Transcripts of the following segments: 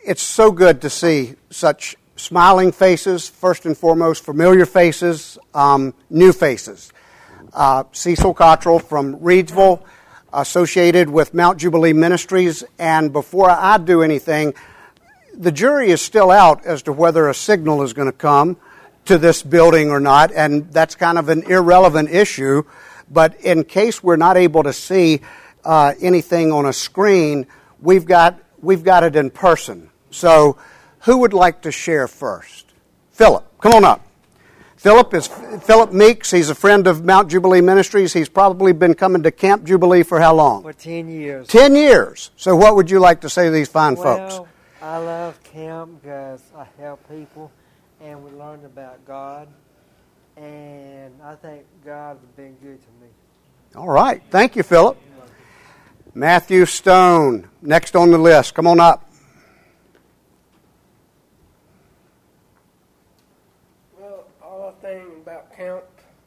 It's so good to see such smiling faces, first and foremost, familiar faces, new faces. Cecil Cottrell from Reidsville, associated with Mount Jubilee Ministries, and before I do anything, the jury is still out as to whether a signal is going to come to this building or not, and that's kind of an irrelevant issue, but in case we're not able to see anything on a screen, we've got it in person. So who would like to share first? Philip, come on up. Philip is Philip Meeks. He's a friend of Mount Jubilee Ministries. He's probably been coming to Camp Jubilee for how long? For 10 years. 10 years. So what would you like to say to these fine folks? I love camp because I help people and we learn about God. And I think God has been good to me. All right. Thank you, Philip. Matthew Stone, next on the list. Come on up. Thing about camp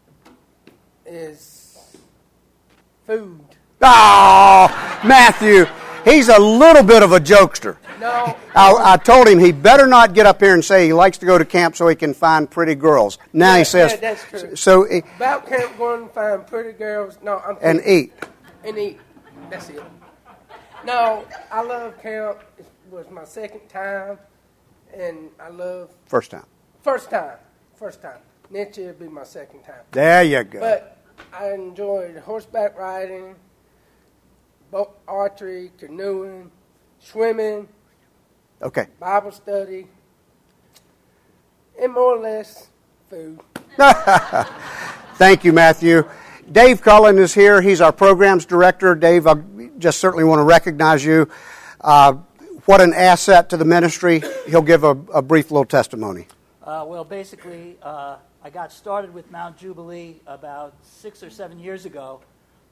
is food. Oh, Matthew, he's a little bit of a jokester. No. I told him he better not get up here and say he likes to go to camp so he can find pretty girls. Now he says... Yeah, that's true. So, about camp, going to find pretty girls. No, and eat. And eat. That's it. No, I love camp. It was my second time. And I love... First time. First time. Next year will be my second time. There you go. But I enjoyed horseback riding, boat archery, canoeing, swimming, okay, Bible study, and more or less food. Thank you, Matthew. Dave Cullen is here. He's our programs director. Dave, I just certainly want to recognize you. What an asset to the ministry. He'll give a brief little testimony. Well, basically, I got started with Mount Jubilee about 6 or 7 years ago.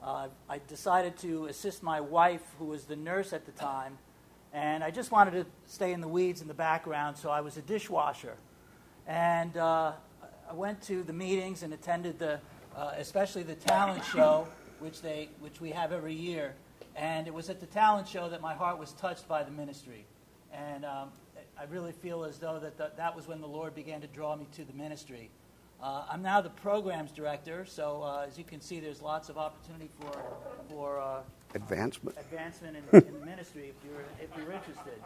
I decided to assist my wife, who was the nurse at the time, and I just wanted to stay in the weeds in the background, so I was a dishwasher. And I went to the meetings and attended especially the talent show, which we have every year. And it was at the talent show that my heart was touched by the ministry. And I really feel as though that was when the Lord began to draw me to the ministry. I'm now the programs director, so as you can see, there's lots of opportunity for advancement in the ministry if you're interested.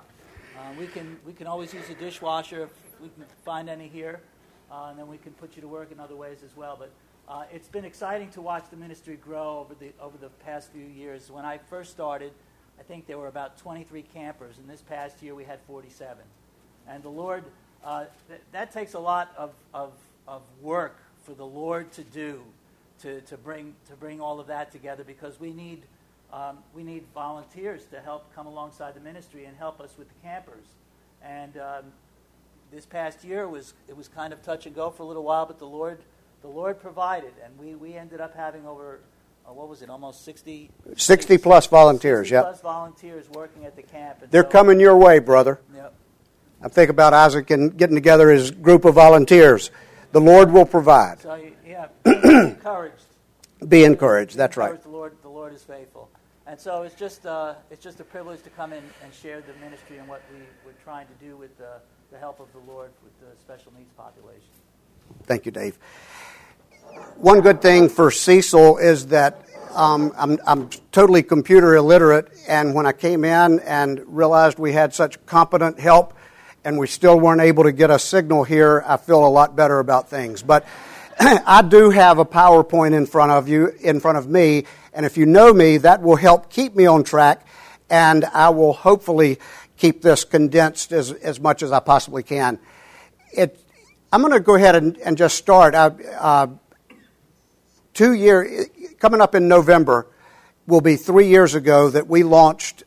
We can always use a dishwasher if we can find any here, and then we can put you to work in other ways as well. But it's been exciting to watch the ministry grow over the past few years. When I first started, I think there were about 23 campers, and this past year we had 47. And the Lord, that takes a lot of work for the Lord to do, to bring all of that together, because we need volunteers to help come alongside the ministry and help us with the campers. And this past year it was kind of touch and go for a little while, but the Lord provided, and we ended up having over almost 60 plus volunteers. 60 plus volunteers working at the camp. And they're coming your way, brother. Yep. I'm thinking about Isaac and getting together his group of volunteers. The Lord will provide. So be encouraged. Be encouraged. That's right. The Lord is faithful, and so it's just a privilege to come in and share the ministry and what we're trying to do with the help of the Lord with the special needs population. Thank you, Dave. One good thing for Cecil is that I'm totally computer illiterate, and when I came in and realized we had such competent help and we still weren't able to get a signal here, I feel a lot better about things. But I do have a PowerPoint in front of me, and if you know me, that will help keep me on track, and I will hopefully keep this condensed as much as I possibly can. I'm going to go ahead and just start. 2 years, coming up in November, will be 3 years ago that we launched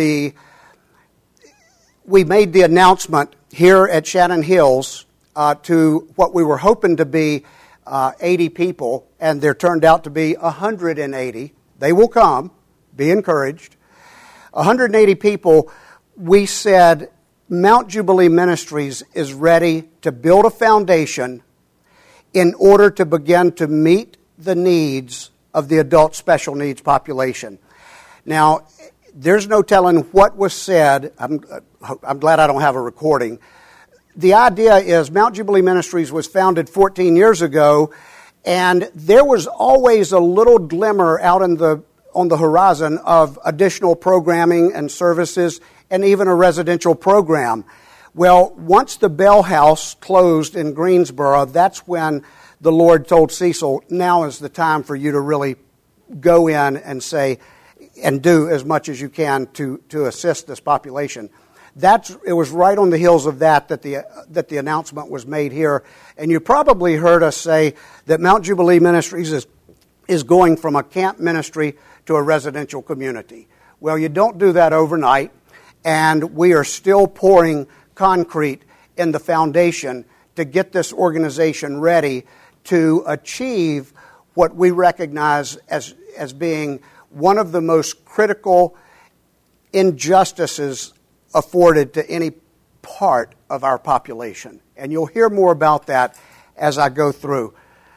we made the announcement here at Shannon Hills to what we were hoping to be 80 people, and there turned out to be 180. They will come. Be encouraged. 180 people. We said Mount Jubilee Ministries is ready to build a foundation in order to begin to meet the needs of the adult special needs population. Now, there's no telling what was said, I'm glad I don't have a recording. The idea is Mount Jubilee Ministries was founded 14 years ago, and there was always a little glimmer out on the horizon of additional programming and services and even a residential program. Well, once the Bell House closed in Greensboro, that's when the Lord told Cecil, now is the time for you to really go in and say, and do as much as you can to assist this population. It was right on the heels of that the announcement was made here. And you probably heard us say that Mount Jubilee Ministries is going from a camp ministry to a residential community. Well, you don't do that overnight, and we are still pouring concrete in the foundation to get this organization ready to achieve what we recognize as being one of the most critical injustices afforded to any part of our population. And you'll hear more about that as I go through.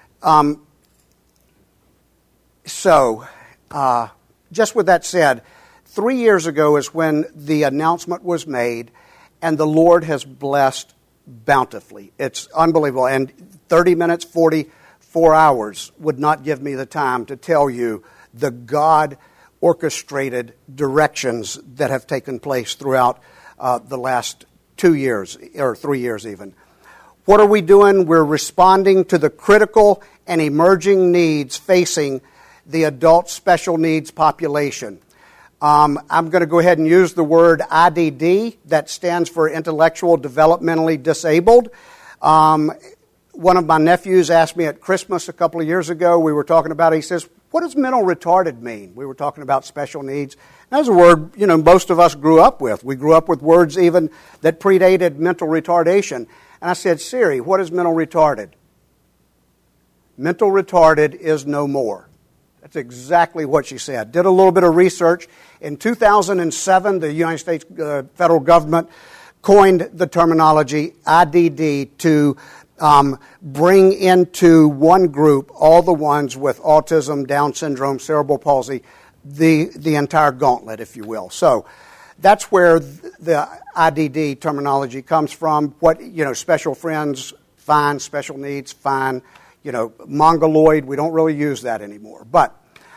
Just with that said, 3 years ago is when the announcement was made, and the Lord has blessed bountifully. It's unbelievable. And 30 minutes, 44 hours would not give me the time to tell you the God-orchestrated directions that have taken place throughout the last 2 years, or 3 years even. What are we doing? We're responding to the critical and emerging needs facing the adult special needs population. I'm going to go ahead and use the word IDD. That stands for Intellectual Developmentally Disabled. One of my nephews asked me at Christmas a couple of years ago, we were talking about it, he says, what does mental retarded mean? We were talking about special needs. That's a word, most of us grew up with. We grew up with words even that predated mental retardation. And I said, Siri, what is mental retarded? Mental retarded is no more. That's exactly what she said. Did a little bit of research. In 2007, the United States federal government coined the terminology IDD to bring into one group all the ones with autism, Down syndrome, cerebral palsy, the entire gauntlet, if you will. So that's where the IDD terminology comes from. What, special friends, fine. Special needs, fine. Mongoloid, we don't really use that anymore. But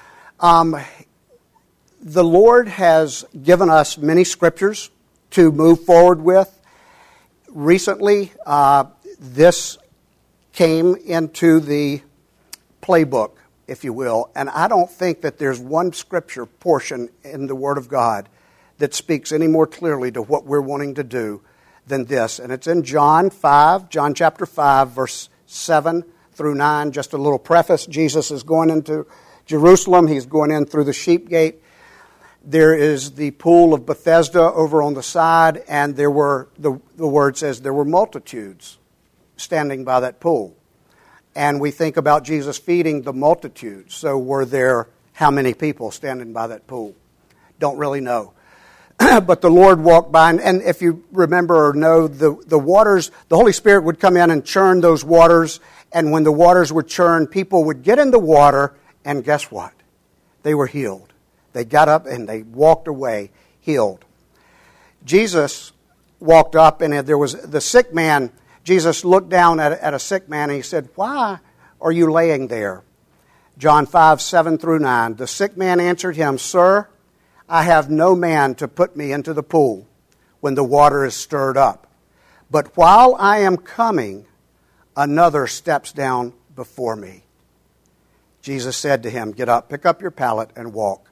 the Lord has given us many scriptures to move forward with. Recently, this came into the playbook, if you will, and I don't think that there's one scripture portion in the Word of God that speaks any more clearly to what we're wanting to do than this. And it's in John chapter 5, verse 7 through 9. Just a little preface. Jesus is going into Jerusalem. He's going in through the sheep gate. There is the pool of Bethesda over on the side, and there were, the word says, there were multitudes standing by that pool. And we think about Jesus feeding the multitudes. So were there how many people standing by that pool? Don't really know. But the Lord walked by, and if you remember or know, the waters, the Holy Spirit would come in and churn those waters, and when the waters were churned, people would get in the water, and guess what? They were healed. They got up and they walked away healed. Jesus walked up, and there was the sick man. Jesus looked down at a sick man, and he said, why are you laying there? John 5, 7 through 9. The sick man answered him, Sir, I have no man to put me into the pool when the water is stirred up. But while I am coming, another steps down before me. Jesus said to him, Get up, pick up your pallet, and walk.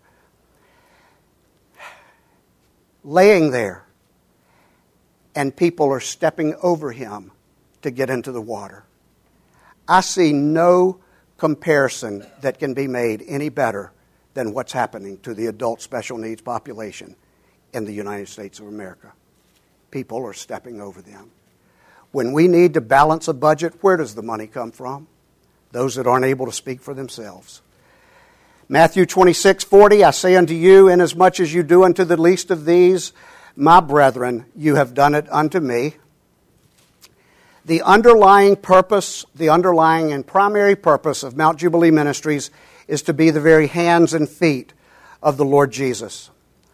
Laying there, and people are stepping over him to get into the water. I see no comparison that can be made any better than what's happening to the adult special needs population in the United States of America. People are stepping over them. When we need to balance a budget, where does the money come from? Those that aren't able to speak for themselves. Matthew 26:40, I say unto you, inasmuch as you do unto the least of these, my brethren, you have done it unto me. The underlying purpose, the underlying and primary purpose of Mount Jubilee Ministries is to be the very hands and feet of the Lord Jesus.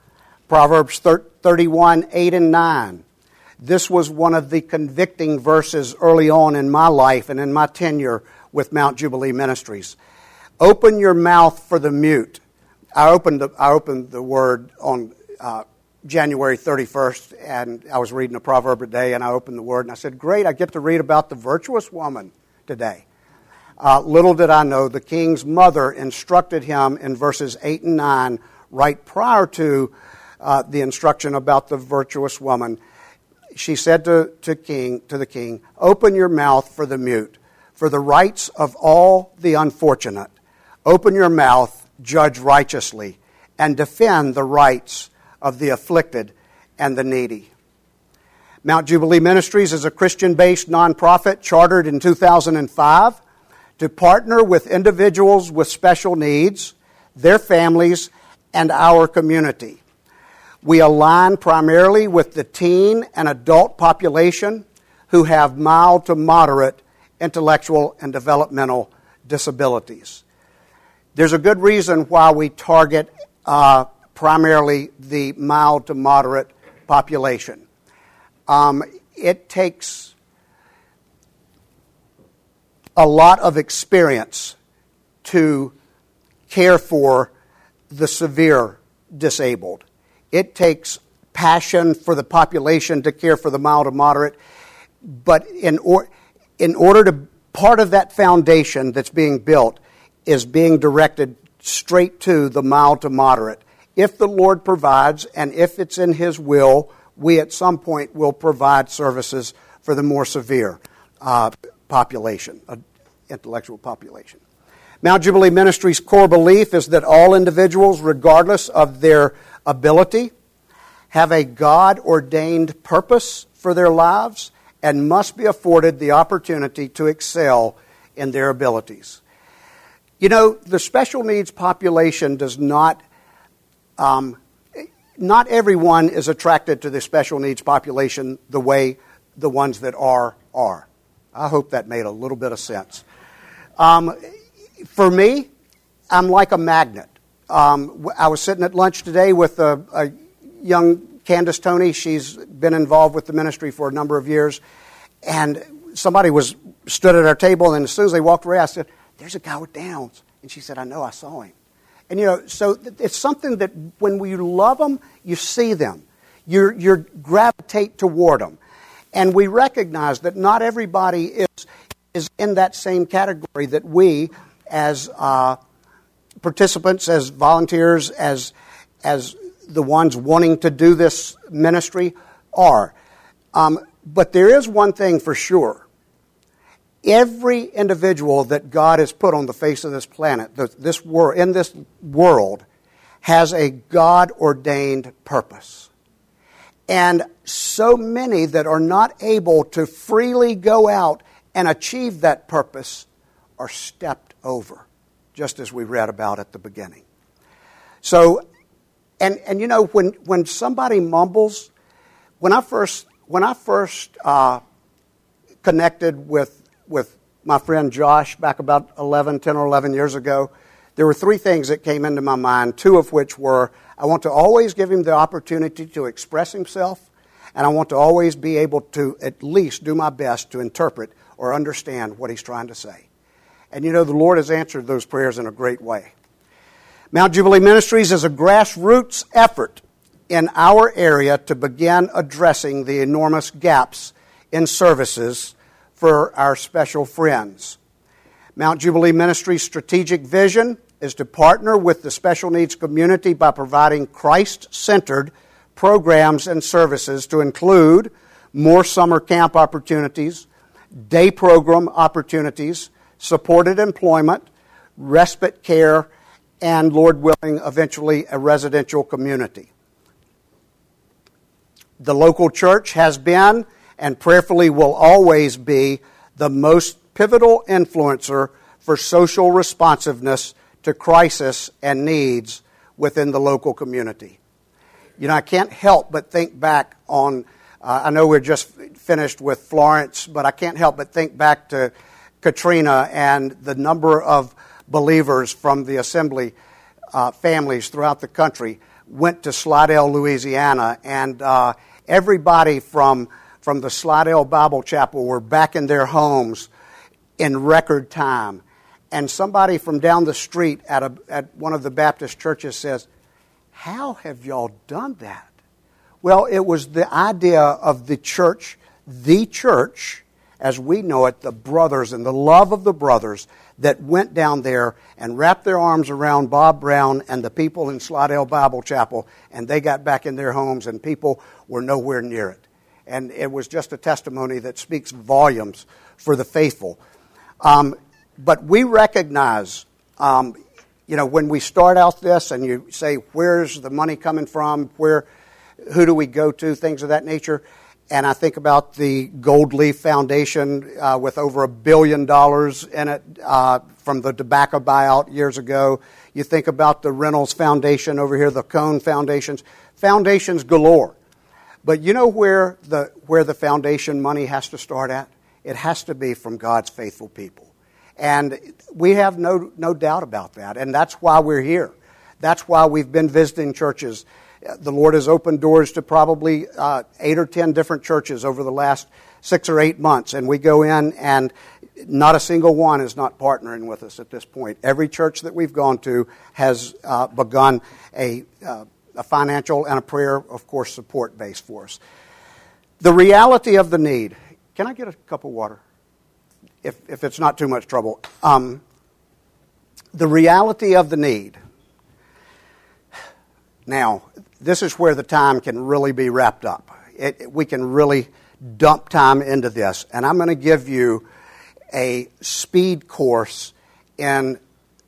Proverbs 31, 8 and 9. This was one of the convicting verses early on in my life and in my tenure with Mount Jubilee Ministries. Open your mouth for the mute. I opened the word on January 31st, and I was reading a proverb a day, and I opened the word, and I said, great, I get to read about the virtuous woman today. Little did I know, the king's mother instructed him in verses 8 and 9, right prior to the instruction about the virtuous woman. She said to the king, open your mouth for the mute, for the rights of all the unfortunate. Open your mouth, judge righteously, and defend the rights of the afflicted and the needy. Mount Jubilee Ministries is a Christian-based nonprofit chartered in 2005 to partner with individuals with special needs, their families, and our community. We align primarily with the teen and adult population who have mild to moderate intellectual and developmental disabilities. There's a good reason why we target primarily the mild to moderate population. It takes a lot of experience to care for the severe disabled. It takes passion for the population to care for the mild to moderate. But in order to, part of that foundation that's being built is being directed straight to the mild to moderate. If the Lord provides, and if it's in His will, we at some point will provide services for the more severe population, intellectual population. Mount Jubilee Ministries' core belief is that all individuals, regardless of their ability, have a God-ordained purpose for their lives and must be afforded the opportunity to excel in their abilities. You know, the special needs population does not everyone is attracted to the special needs population the way the ones that are. I hope that made a little bit of sense. For me, I'm like a magnet. I was sitting at lunch today with a young Candace Toney. She's been involved with the ministry for a number of years. And somebody stood at our table, and as soon as they walked away, I said, there's a guy with Downs. And she said, I know, I saw him. And, you know, so it's something that when you love them, you see them. You gravitate toward them. And we recognize that not everybody is in that same category that we, as participants, as volunteers, as the ones wanting to do this ministry are. But there is one thing for sure. Every individual that God has put on the face of this planet, in this world, has a God-ordained purpose. And so many that are not able to freely go out and achieve that purpose are stepped over, just as we read about at the beginning. So, and you know, when somebody mumbles, when I first connected with my friend Josh back about 10 or 11 years ago, there were three things that came into my mind, two of which were, I want to always give him the opportunity to express himself, and I want to always be able to at least do my best to interpret or understand what he's trying to say. And you know, the Lord has answered those prayers in a great way. Mount Jubilee Ministries is a grassroots effort in our area to begin addressing the enormous gaps in services for our special friends. Mount Jubilee Ministries' strategic vision is to partner with the special needs community by providing Christ-centered programs and services to include more summer camp opportunities, day program opportunities, supported employment, respite care, and, Lord willing, eventually a residential community. The local church has been and prayerfully will always be the most pivotal influencer for social responsiveness to crisis and needs within the local community. You know, I can't help but think back on, I know we're just finished with Florence, but I can't help but think back to Katrina and the number of believers from the assembly families throughout the country went to Slidell, Louisiana, and everybody from the Slidell Bible Chapel were back in their homes in record time. And somebody from down the street at one of the Baptist churches says, "How have y'all done that?" Well, it was the idea of the church, as we know it, the brothers and the love of the brothers that went down there and wrapped their arms around Bob Brown and the people in Slidell Bible Chapel, and they got back in their homes and people were nowhere near it. And it was just a testimony that speaks volumes for the faithful. But we recognize, when we start out this and you say, where's the money coming from, who do we go to, things of that nature. And I think about the Gold Leaf Foundation with over $1 billion in it from the tobacco buyout years ago. You think about the Reynolds Foundation over here, the Cone Foundations galore. But you know where the foundation money has to start at? It has to be from God's faithful people. And we have no doubt about that. And that's why we're here. That's why we've been visiting churches. The Lord has opened doors to probably 8 or 10 different churches over the last 6 or 8 months. And we go in and not a single one is not partnering with us at this point. Every church that we've gone to has begun a financial and a prayer, of course, support base for us. The reality of the need. Can I get a cup of water? If it's not too much trouble. The reality of the need. Now, this is where the time can really be wrapped up. We can really dump time into this. And I'm going to give you a speed course in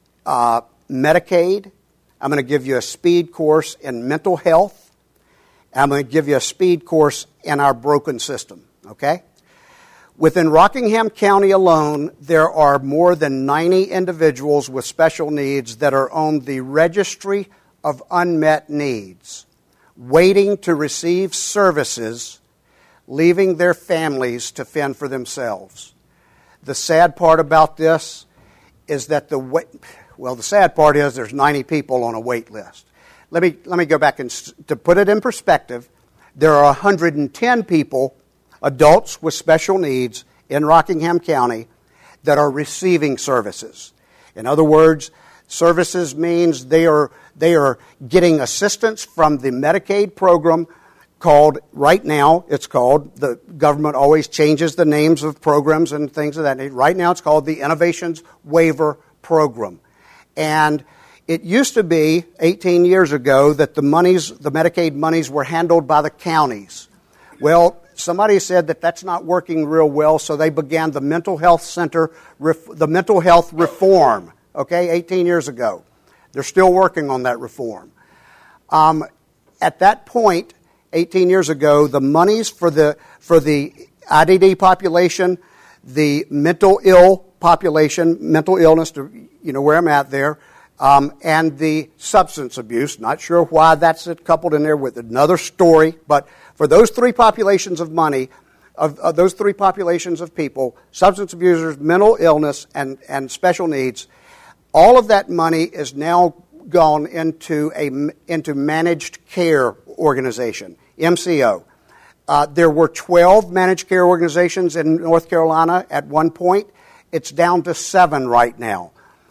Medicaid. I'm going to give you a speed course in mental health. I'm going to give you a speed course in our broken system, okay? Within Rockingham County alone, there are more than 90 individuals with special needs that are on the Registry of Unmet Needs, waiting to receive services, leaving their families to fend for themselves. The sad part about this is that the sad part is there's 90 people on a wait list. Let me go back and to put it in perspective, there are 110 people, adults with special needs in Rockingham County that are receiving services. In other words, services means they are getting assistance from the Medicaid program right now, the government always changes the names of programs and things of that nature. Right now it's called the Innovations Waiver Program. And it used to be, 18 years ago, that the Medicaid monies were handled by the counties. Well, somebody said that that's not working real well, so they began the mental health center, the mental health reform, 18 years ago. They're still working on that reform. At that point, 18 years ago, the monies for the IDD population, the mental ill population, mental illness, you know where I'm at there, and the substance abuse. Not sure why that's coupled in there with another story, but for those three populations of money, of those three populations of people, substance abusers, mental illness, and special needs, all of that money is now gone into managed care organization, MCO. There were 12 managed care organizations in North Carolina at one point. It's down to 7 right now.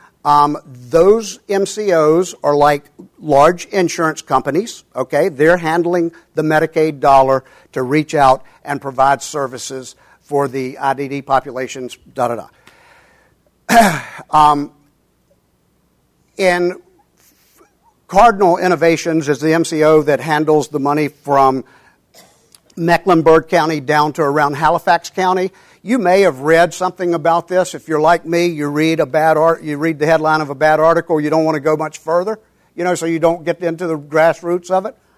Those MCOs are like large insurance companies, okay? They're handling the Medicaid dollar to reach out and provide services for the IDD populations, In Cardinal Innovations is the MCO that handles the money from Mecklenburg County down to around Halifax County. You may have read something about this. If you're like me, you read the headline of a bad article, you don't want to go much further, so you don't get into the grassroots of it.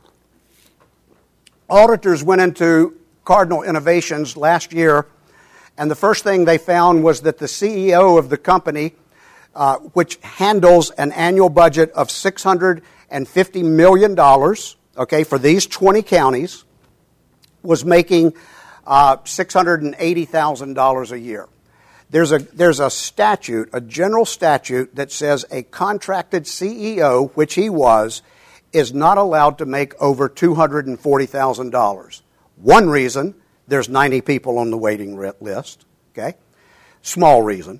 Auditors went into Cardinal Innovations last year, and the first thing they found was that the CEO of the company, which handles an annual budget of $650 million, for these 20 counties, was making $680,000 a year. There's a statute, a general statute, that says a contracted CEO, which he was, is not allowed to make over $240,000. One reason, there's 90 people on the waiting list. Okay, small reason.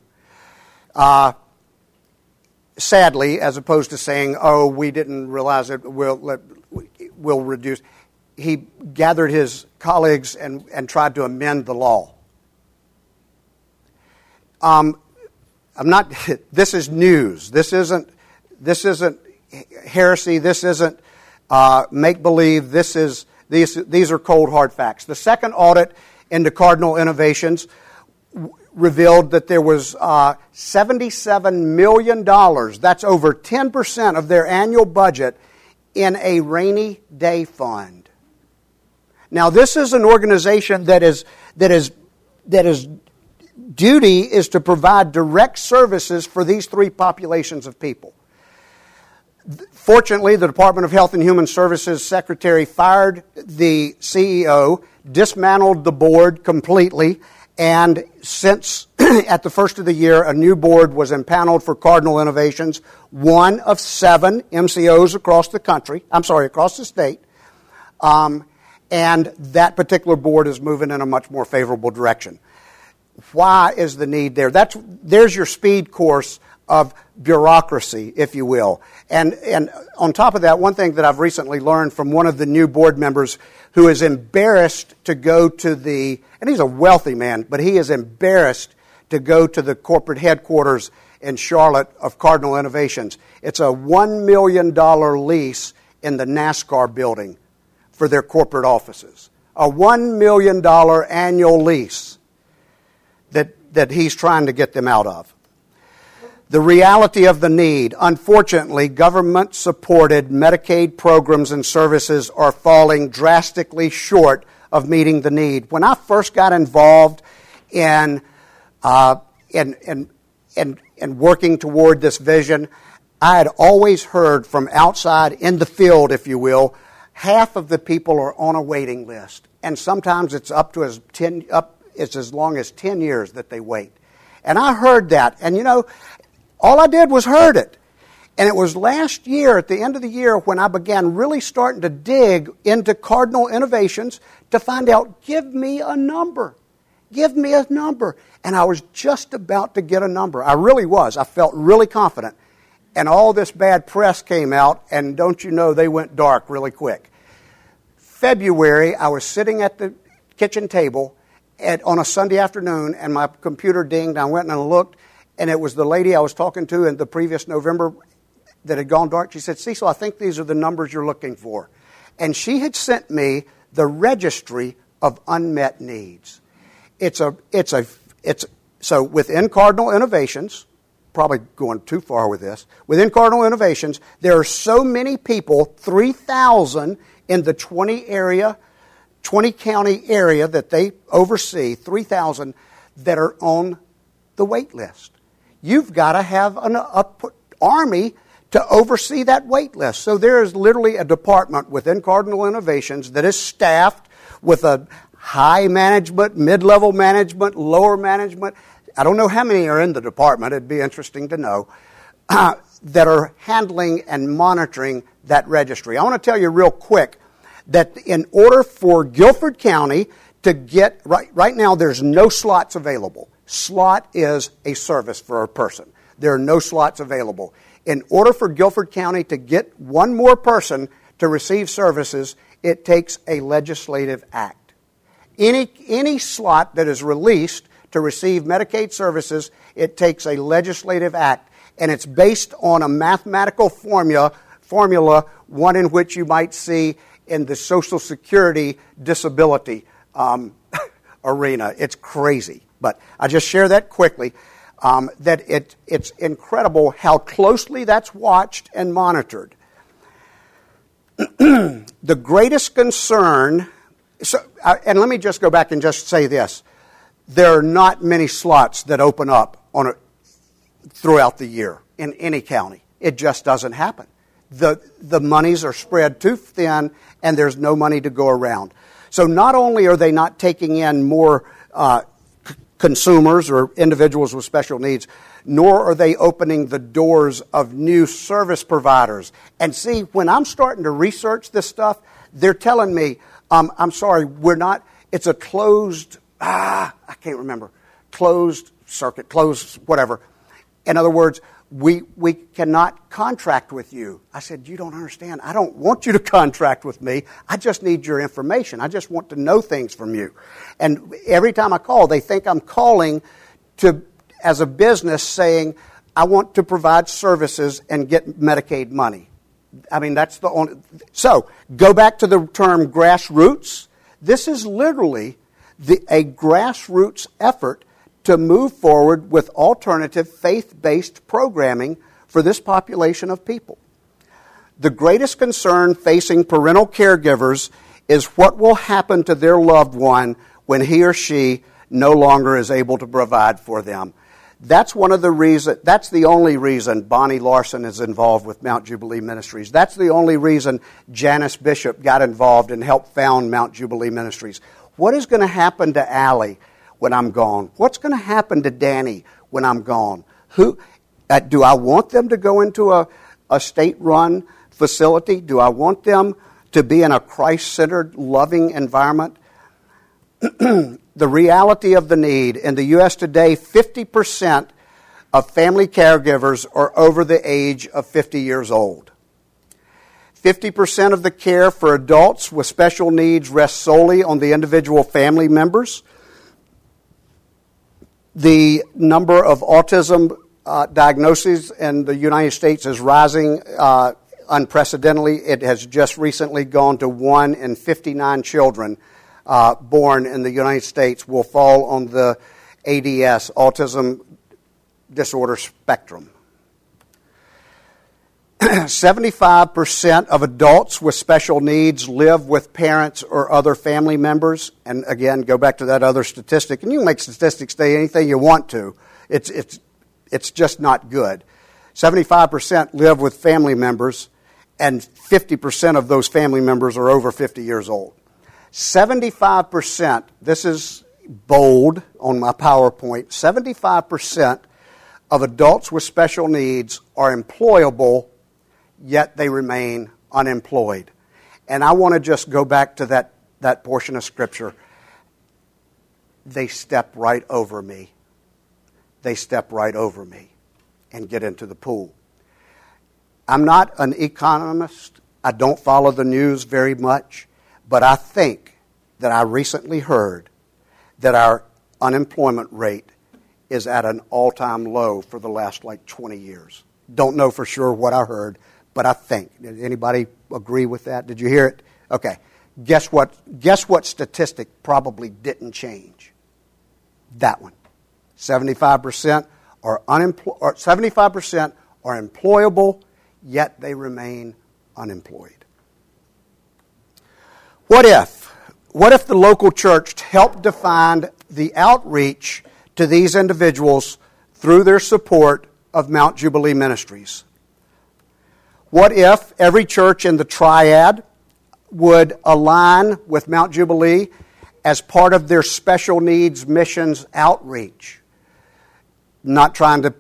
Sadly, as opposed to saying, "Oh, we didn't realize it, we'll reduce," he gathered his colleagues and tried to amend the law. I'm not. This is news. This isn't heresy. This isn't make believe. These are cold hard facts. The second audit into Cardinal Innovations revealed that there was $77 million. That's over 10% of their annual budget in a rainy day fund. Now, this is an organization that is duty is to provide direct services for these three populations of people. Fortunately, the Department of Health and Human Services secretary fired the CEO, dismantled the board completely, and since at the first of the year, a new board was impaneled for Cardinal Innovations, one of 7 MCOs across the state. And that particular board is moving in a much more favorable direction. Why is the need there? There's your speed course of bureaucracy, if you will. And on top of that, one thing that I've recently learned from one of the new board members who is embarrassed to go to and he's a wealthy man, but he is embarrassed to go to the corporate headquarters in Charlotte of Cardinal Innovations. It's a $1 million lease in the NASCAR building for their corporate offices. A $1 million annual lease that he's trying to get them out of. The reality of the need. Unfortunately, government-supported Medicaid programs and services are falling drastically short of meeting the need. When I first got involved in working toward this vision, I had always heard from outside in the field, if you will, half of the people are on a waiting list, and sometimes it's it's as long as 10 years that they wait. And I heard that, and all I did was heard it. And it was last year, at the end of the year, when I began really starting to dig into Cardinal Innovations to find out, give me a number. Give me a number. And I was just about to get a number. I really was. I felt really confident. And all this bad press came out, and don't you know, they went dark really quick. February, I was sitting at the kitchen table on a Sunday afternoon, and my computer dinged. I went and I looked, and it was the lady I was talking to in the previous November that had gone dark. She said, "Cecil, I think these are the numbers you're looking for." And she had sent me the registry of unmet needs. So within Cardinal Innovations, probably going too far with this, within Cardinal Innovations, there are so many people, 3,000 in the 20 county area that they oversee, 3,000 that are on the wait list. You've got to have an army to oversee that wait list. So there is literally a department within Cardinal Innovations that is staffed with a high management, mid-level management, lower management. I don't know how many are in the department. It'd be interesting to know. That are handling and monitoring that registry. I want to tell you real quick that in order for Guilford County to get, right now there's no slots available. Slot is a service for a person. There are no slots available. In order for Guilford County to get one more person to receive services, it takes a legislative act. Any slot that is released to receive Medicaid services, it takes a legislative act. And it's based on a mathematical formula, one in which you might see in the Social Security disability arena. It's crazy. But I just share that quickly, that it's incredible how closely that's watched and monitored. The greatest concern, and let me just go back and just say this. There are not many slots that open up throughout the year in any county. It just doesn't happen. The monies are spread too thin, and there's no money to go around. So not only are they not taking in more consumers or individuals with special needs, nor are they opening the doors of new service providers. And see, when I'm starting to research this stuff, they're telling me, I'm sorry, we're not, it's a closed, I can't remember, closed circuit, closed whatever. In other words, we cannot contract with you. I said, you don't understand. I don't want you to contract with me. I just need your information. I just want to know things from you. And every time I call, they think I'm calling as a business saying, I want to provide services and get Medicaid money. I mean, that's the only... So, go back to the term grassroots. This is literally a grassroots effort to move forward with alternative faith-based programming for this population of people. The greatest concern facing parental caregivers is what will happen to their loved one when he or she no longer is able to provide for them. That's the only reason Bonnie Larson is involved with Mount Jubilee Ministries. That's the only reason Janice Bishop got involved and helped found Mount Jubilee Ministries. What is going to happen to Allie when I'm gone? What's going to happen to Danny when I'm gone? Do I want them to go into a state-run facility? Do I want them to be in a Christ-centered, loving environment? The reality of the need. In the U.S. today, 50% of family caregivers are over the age of 50 years old. 50% of the care for adults with special needs rests solely on the individual family members. The number of autism diagnoses in the United States is rising unprecedentedly. It has just recently gone to 1 in 59 children born in the United States will fall on the ADS, autism disorder spectrum. 75% of adults with special needs live with parents or other family members. And again, go back to that other statistic. And you can make statistics say anything you want to. It's just not good. 75% live with family members, and 50% of those family members are over 50 years old. 75%, this is bold on my PowerPoint, 75% of adults with special needs are employable, yet they remain unemployed. And I want to just go back to that portion of Scripture. They step right over me. They step right over me and get into the pool. I'm not an economist. I don't follow the news very much. But I think that I recently heard that our unemployment rate is at an all-time low for the last 20 years. Don't know for sure what I heard, but I think. Did anybody agree with that? Did you hear it? Okay. Guess what statistic probably didn't change? That one. 75% are 75% are employable, yet they remain unemployed. What if the local church helped define the outreach to these individuals through their support of Mount Jubilee Ministries? What if every church in the Triad would align with Mount Jubilee as part of their special needs missions outreach? Not trying to,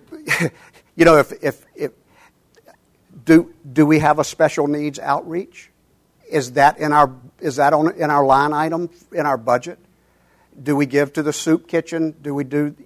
do we have a special needs outreach? Is that in our line item in our budget? Do we give to the soup kitchen? Do we do,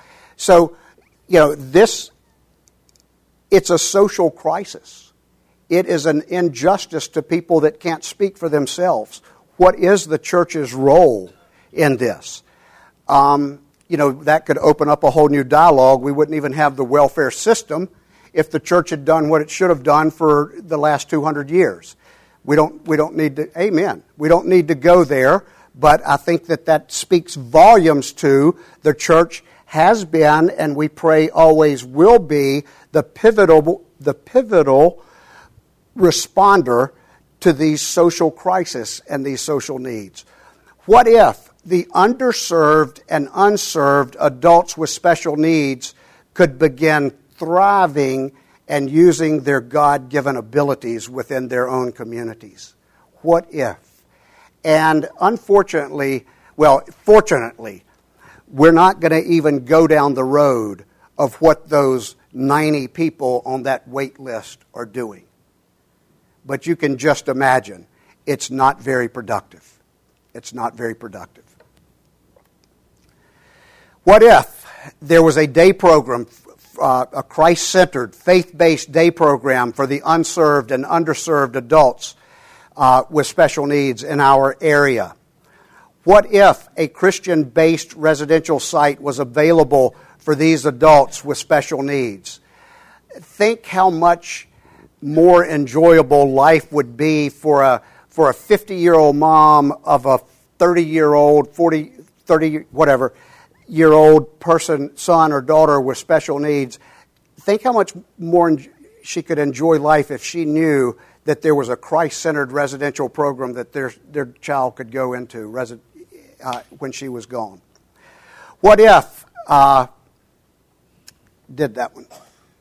this, it's a social crisis. It is an injustice to people that can't speak for themselves. What is the church's role in this? That could open up a whole new dialogue. We wouldn't even have the welfare system if the church had done what it should have done for the last 200 years. We don't need to, amen. We don't need to go there, but I think that speaks volumes to the church has been, and we pray always will be, the pivotal responder to these social crises and these social needs. What if the underserved and unserved adults with special needs could begin thriving and using their God-given abilities within their own communities? What if? And fortunately, we're not going to even go down the road of what those 90 people on that wait list are doing. But you can just imagine, it's not very productive. It's not very productive. What if there was a day program, a Christ-centered, faith-based day program for the unserved and underserved adults with special needs in our area? What if a Christian-based residential site was available for these adults with special needs? Think how much more enjoyable life would be for a 50-year-old mom of a 30-year-old, 30, whatever, year-old person, son or daughter with special needs. Think how much more she could enjoy life if she knew that there was a Christ-centered residential program that their child could go into when she was gone. What if did that one?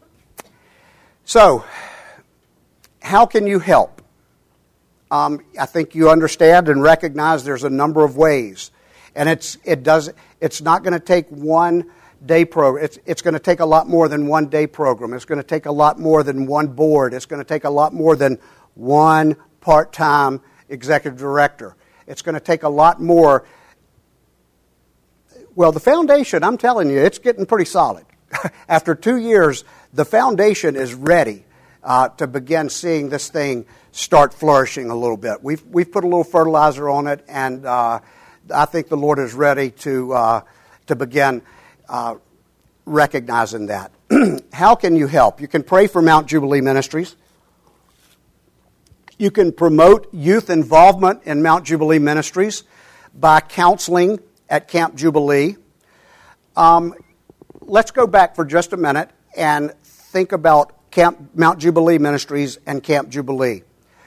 So, how can you help? I think you understand and recognize there's a number of ways, and it's not going to take one day program. It's going to take a lot more than one day program. It's going to take a lot more than one board. It's going to take a lot more than one part-time executive director. It's going to take a lot more. Well, the foundation, I'm telling you, it's getting pretty solid. After 2 years, the foundation is ready to begin seeing this thing start flourishing a little bit. We've put a little fertilizer on it, and I think the Lord is ready to begin recognizing that. How can you help? You can pray for Mount Jubilee Ministries. You can promote youth involvement in Mount Jubilee Ministries by counseling at Camp Jubilee. Let's go back for just a minute and think about Mount Jubilee Ministries and Camp Jubilee.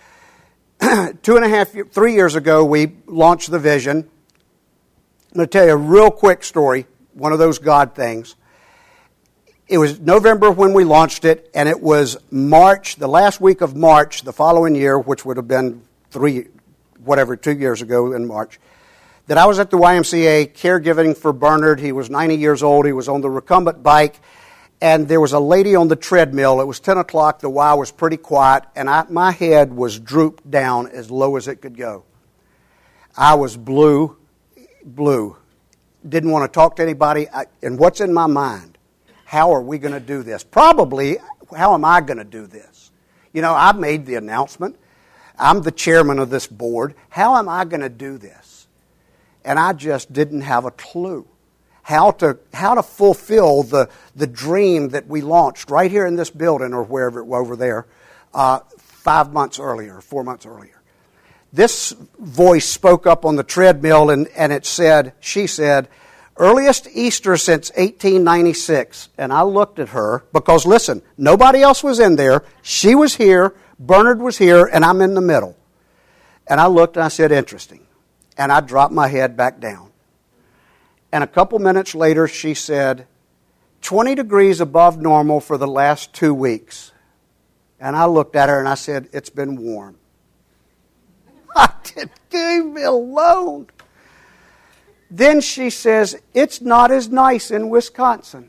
3 years ago, we launched the vision. I'm going to tell you a real quick story, one of those God things. It was November when we launched it, and it was March, the last week of March, the following year, which would have been 2 years ago in March, that I was at the YMCA caregiving for Bernard. He was 90 years old. He was on the recumbent bike, and there was a lady on the treadmill. It was 10 o'clock. The Y was pretty quiet, and my head was drooped down as low as it could go. I was blue. Didn't want to talk to anybody. And what's in my mind? How are we going to do this? Probably, how am I going to do this? You know, I made the announcement. I'm the chairman of this board. How am I going to do this? And I just didn't have a clue how to fulfill the dream that we launched right here in this building or wherever over there 4 months earlier. This voice spoke up on the treadmill and she said, earliest Easter since 1896. And I looked at her because, listen, nobody else was in there. She was here, Bernard was here, and I'm in the middle. And I looked and I said, interesting. And I dropped my head back down. And a couple minutes later, she said, 20 degrees above normal for the last 2 weeks. And I looked at her and I said, it's been warm. I didn't leave me alone. Then she says, it's not as nice in Wisconsin.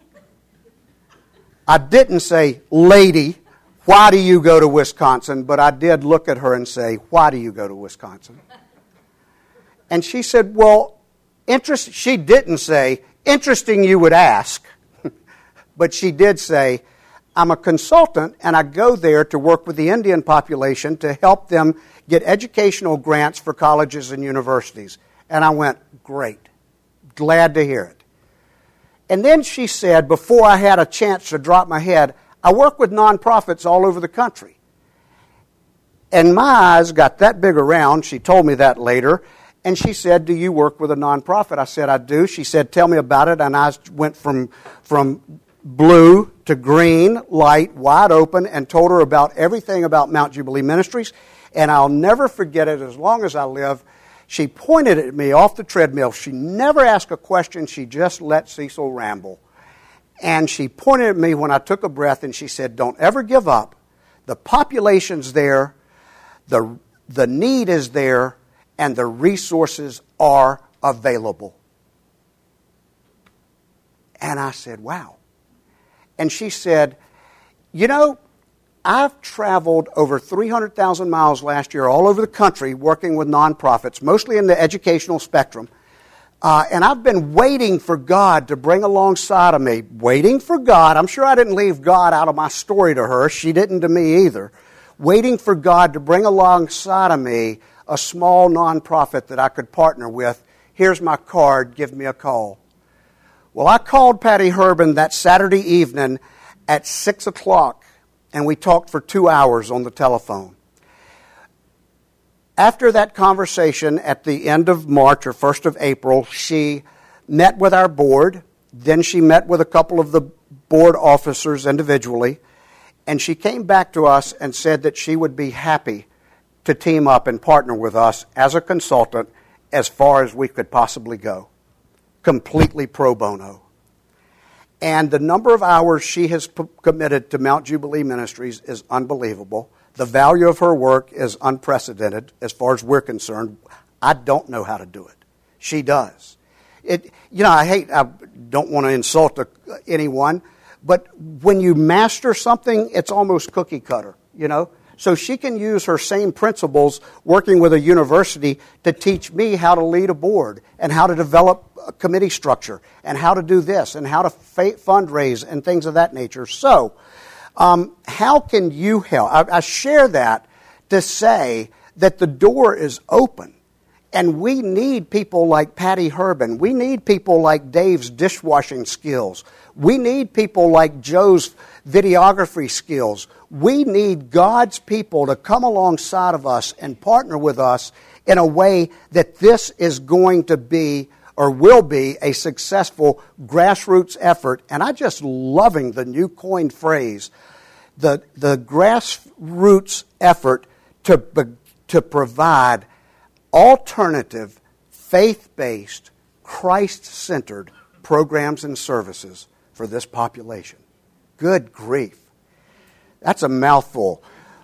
I didn't say, lady, why do you go to Wisconsin? But I did look at her and say, why do you go to Wisconsin? And she said, well, she didn't say, interesting you would ask. But she did say, I'm a consultant and I go there to work with the Indian population to help them get educational grants for colleges and universities. And I went, great. Glad to hear it. And then she said, before I had a chance to drop my head, I work with nonprofits all over the country. And my eyes got that big around. She told me that later. And she said, do you work with a nonprofit? I said, I do. She said, tell me about it. And I went from blue to green, light, wide open, and told her about everything about Mount Jubilee Ministries. And I'll never forget it as long as I live. She pointed at me off the treadmill. She never asked a question. She just let Cecil ramble. And she pointed at me when I took a breath, and she said, don't ever give up. The population's there. The need is there. And the resources are available. And I said, wow. And she said, you know, I've traveled over 300,000 miles last year all over the country working with nonprofits, mostly in the educational spectrum. And I've been waiting for God to bring alongside of me, waiting for God. I'm sure I didn't leave God out of my story to her. She didn't to me either. Waiting for God to bring alongside of me a small nonprofit that I could partner with. Here's my card. Give me a call. Well, I called Patty Herbin that Saturday evening at 6 o'clock, and we talked for 2 hours on the telephone. After that conversation at the end of March or 1st of April, she met with our board. Then she met with a couple of the board officers individually. And she came back to us and said that she would be happy to team up and partner with us as a consultant as far as we could possibly go. Completely pro bono. And the number of hours she has committed to Mount Jubilee Ministries is unbelievable. The value of her work is unprecedented as far as we're concerned. I don't know how to do it. She does. I don't want to insult anyone, but when you master something, it's almost cookie cutter, you know. So she can use her same principles working with a university to teach me how to lead a board and how to develop a committee structure and how to do this and how to fundraise and things of that nature. So, how can you help? I share that to say that the door is open, and we need people like Patty Herbin. We need people like Dave's dishwashing skills. We need people like Joe's videography skills. We need God's people to come alongside of us and partner with us in a way that this is going to be or will be a successful grassroots effort. And I'm just loving the new coined phrase, the grassroots effort to provide alternative, faith-based, Christ-centered programs and services for this population. Good grief. That's a mouthful.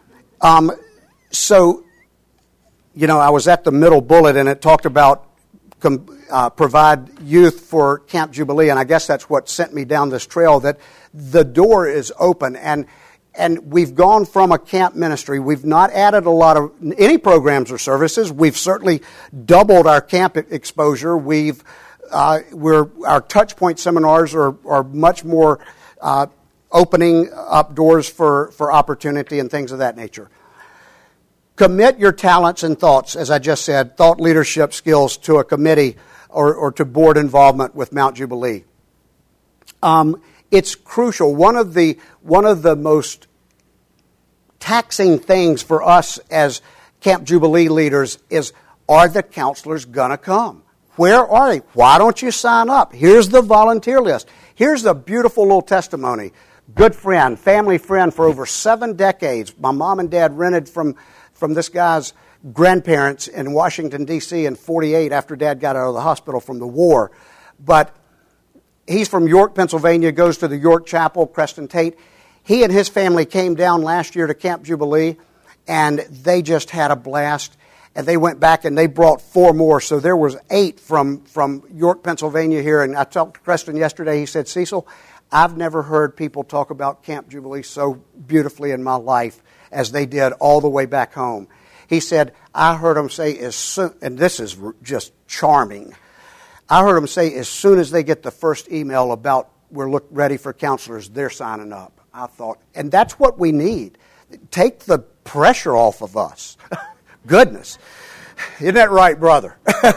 So, you know, I was at the middle bullet and it talked about provide youth for Camp Jubilee, and I guess that's what sent me down this trail, that the door is open. And we've gone from a camp ministry. We've not added a lot of any programs or services. We've certainly doubled our camp exposure. Our touch point seminars are much more opening up doors for opportunity and things of that nature. Commit your talents and thoughts, as I just said, thought leadership skills to a committee or to board involvement with Mount Jubilee. It's crucial. One of the most taxing things for us as Camp Jubilee leaders is, are the counselors going to come? Where are they? Why don't you sign up? Here's the volunteer list. Here's a beautiful little testimony. Good friend, family friend for over 7 decades. My mom and dad rented from this guy's grandparents in Washington, D.C. in 1948 after Dad got out of the hospital from the war. But he's from York, Pennsylvania, goes to the York Chapel, Preston Tate. He and his family came down last year to Camp Jubilee, and they just had a blast. And they went back and they brought 4 more. So there was 8 from York, Pennsylvania here. And I talked to Preston yesterday. He said, Cecil, I've never heard people talk about Camp Jubilee so beautifully in my life as they did all the way back home. He said, I heard them say, and this is just charming, I heard them say as soon as they get the first email about we're ready for counselors, they're signing up. I thought, and that's what we need. Take the pressure off of us. Goodness. Isn't that right, brother?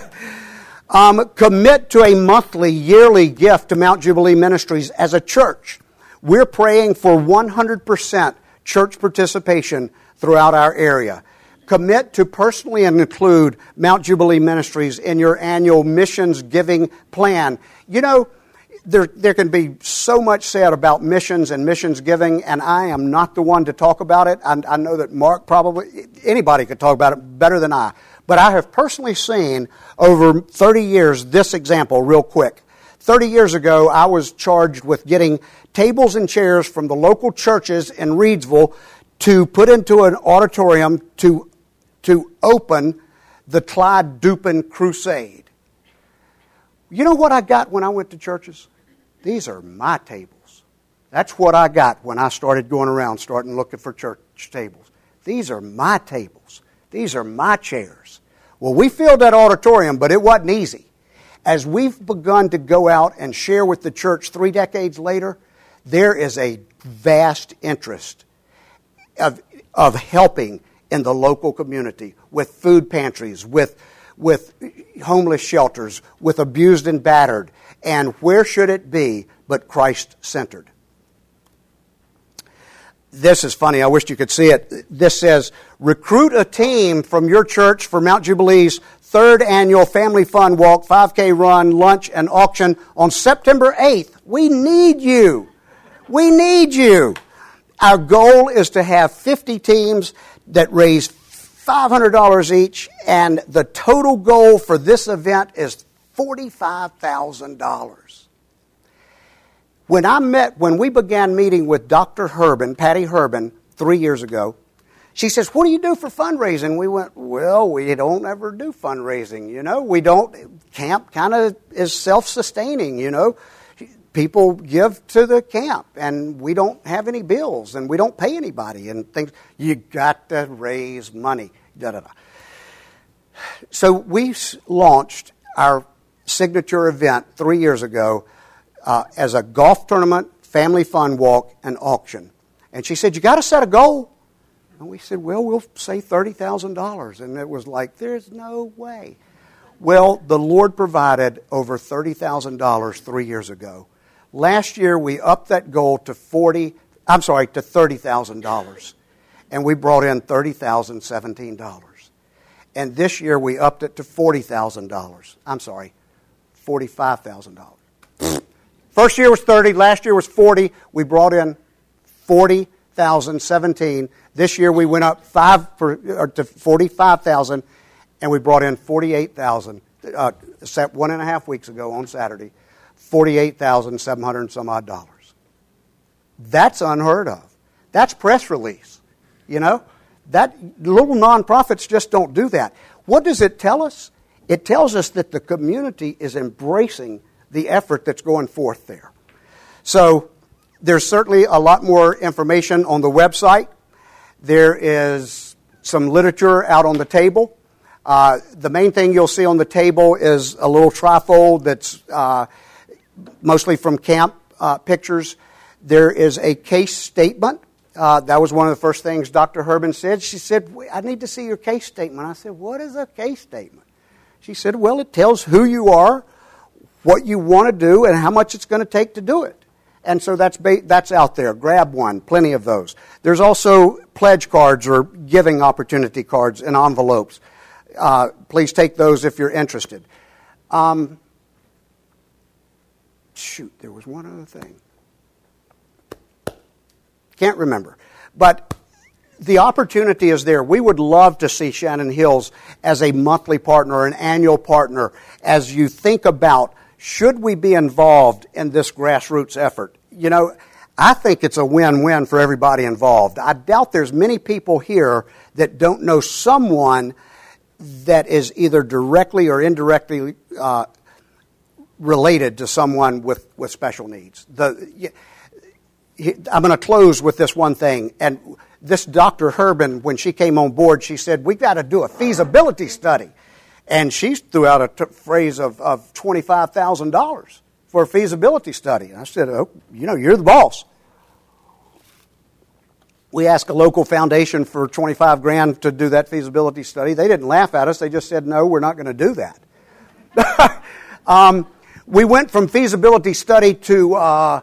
Commit to a monthly, yearly gift to Mount Jubilee Ministries as a church. We're praying for 100% church participation throughout our area. Commit to personally include Mount Jubilee Ministries in your annual missions giving plan. You know, there can be so much said about missions and missions giving, and I am not the one to talk about it. I know that Mark anybody could talk about it better than I. But I have personally seen over 30 years this example real quick. 30 years ago, I was charged with getting tables and chairs from the local churches in Reedsville to put into an auditorium to open the Clyde Dupin Crusade. You know what I got when I went to churches? these are my tables. That's what I got when I started going around, starting looking for church tables. These are my tables. These are my chairs. Well, we filled that auditorium, but it wasn't easy. As we've begun to go out and share with the church 3 decades later, there is a vast interest of helping in the local community with food pantries, with homeless shelters, with abused and battered. And where should it be but Christ-centered? This is funny. I wish you could see it. This says, recruit a team from your church for Mount Jubilee's 3rd annual Family Fun Walk, 5K run, lunch, and auction on September 8th. We need you. We need you. Our goal is to have 50 teams that raise $500 each, and the total goal for this event is $45,000. When we began meeting with Dr. Herbin, Patty Herbin, 3 years ago, she says, what do you do for fundraising? We went, well, we don't ever do fundraising, We don't. Camp kind of is self-sustaining, People give to the camp, and we don't have any bills, and we don't pay anybody, and things. You got to raise money. Da-da-da. So we launched our signature event 3 years ago as a golf tournament, family fun walk, and auction. And she said, you got to set a goal. And we said, well, we'll say $30,000. And it was like, there's no way. Well, the Lord provided over $30,000 3 years ago. Last year, we upped that goal to $30,000. And we brought in $30,017. And this year, we upped it to $40,000. $45,000. First year was 30, last year was 40. We brought in 40,017. This year we went up to 45,000, and we brought in 48,000. Except 1.5 weeks ago on Saturday, $48,700 and some odd dollars. That's unheard of. That's press release. That little nonprofits just don't do that. What does it tell us? It tells us that the community is embracing the effort that's going forth there. So there's certainly a lot more information on the website. There is some literature out on the table. The main thing you'll see on the table is a little trifold that's mostly from camp pictures. There is a case statement. That was one of the first things Dr. Herbin said. She said, I need to see your case statement. I said, what is a case statement? She said, well, it tells who you are, what you want to do, and how much it's going to take to do it. And so that's out there. Grab one. Plenty of those. There's also pledge cards or giving opportunity cards in envelopes. Please take those if you're interested. There was one other thing. Can't remember. But the opportunity is there. We would love to see Shannon Hills as a monthly partner or an annual partner as you think about, should we be involved in this grassroots effort? I think it's a win-win for everybody involved. I doubt there's many people here that don't know someone that is either directly or indirectly related to someone with special needs. I'm going to close with this one thing. And this Dr. Herbin, when she came on board, she said, we've got to do a feasibility study. And she threw out a phrase of $25,000 for a feasibility study. And I said, you're the boss. We asked a local foundation for $25,000 to do that feasibility study. They didn't laugh at us. They just said, no, we're not going to do that. We went from feasibility study to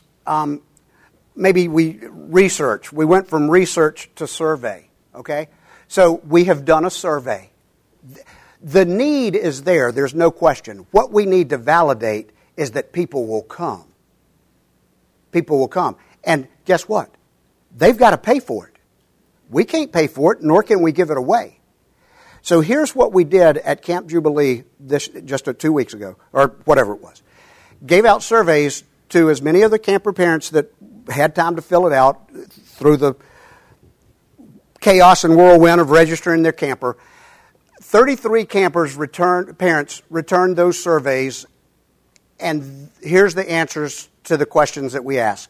research. We went from research to survey, okay? So we have done a survey. The need is there. There's no question. What we need to validate is that people will come. People will come. And guess what? They've got to pay for it. We can't pay for it, nor can we give it away. So here's what we did at Camp Jubilee just 2 weeks ago, or whatever it was. Gave out surveys to as many of the camper parents that had time to fill it out through the chaos and whirlwind of registering their camper. 33 parents returned those surveys And here's the answers to the questions that we ask.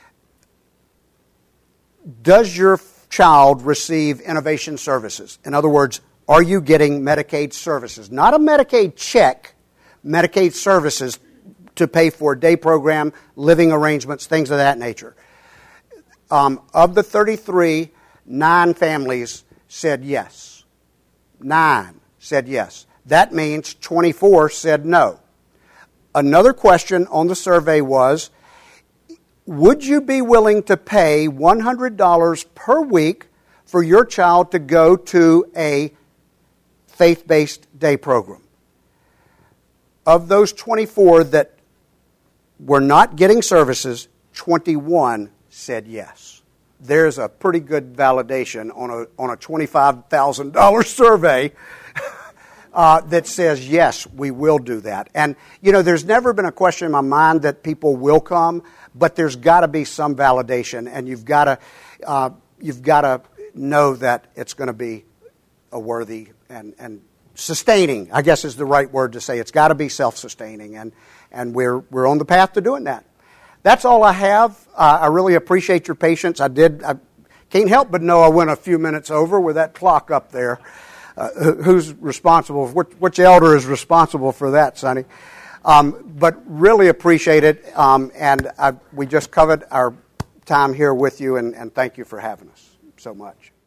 Does your child receive innovation services? In other words, are you getting Medicaid services? Not a Medicaid check, Medicaid services to pay for day program, living arrangements, things of that nature. Of the 33, 9 families said yes. 9 said yes. That means 24 said no. Another question on the survey was, would you be willing to pay $100 per week for your child to go to a faith-based day program? Of those 24 that were not getting services, 21 said yes. There's a pretty good validation on a $25,000 survey that says, yes, we will do that. And, there's never been a question in my mind that people will come, but there's got to be some validation, and you've got to know that it's going to be a worthy and sustaining, I guess is the right word to say. It's got to be self-sustaining, and we're on the path to doing that. That's all I have. I really appreciate your patience. I can't help but know I went a few minutes over with that clock up there. Who's responsible? Which elder is responsible for that, Sonny? But really appreciate it, and we just covered our time here with you, and thank you for having us so much.